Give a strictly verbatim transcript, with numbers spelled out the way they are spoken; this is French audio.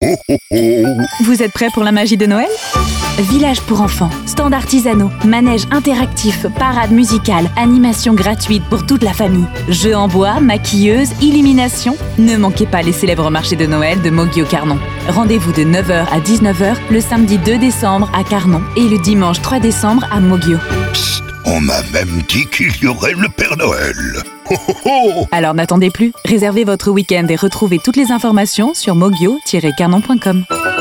Oh, oh, oh. Vous êtes prêts pour la magie de Noël ? Village pour enfants, stands artisanaux, manège interactif, parade musicale, animation gratuite pour toute la famille, jeux en bois, maquilleuses, illumination. Ne manquez pas les célèbres marchés de Noël de Moggy au Carnon. Rendez-vous de neuf heures à dix-neuf heures le samedi deux décembre à Carnon et le dimanche trois décembre à Moggy. Psst, on m'a même dit qu'il y aurait le Père Noël. Oh, oh, oh. Alors n'attendez plus, réservez votre week-end et retrouvez toutes les informations sur moggy tiret carnon point com.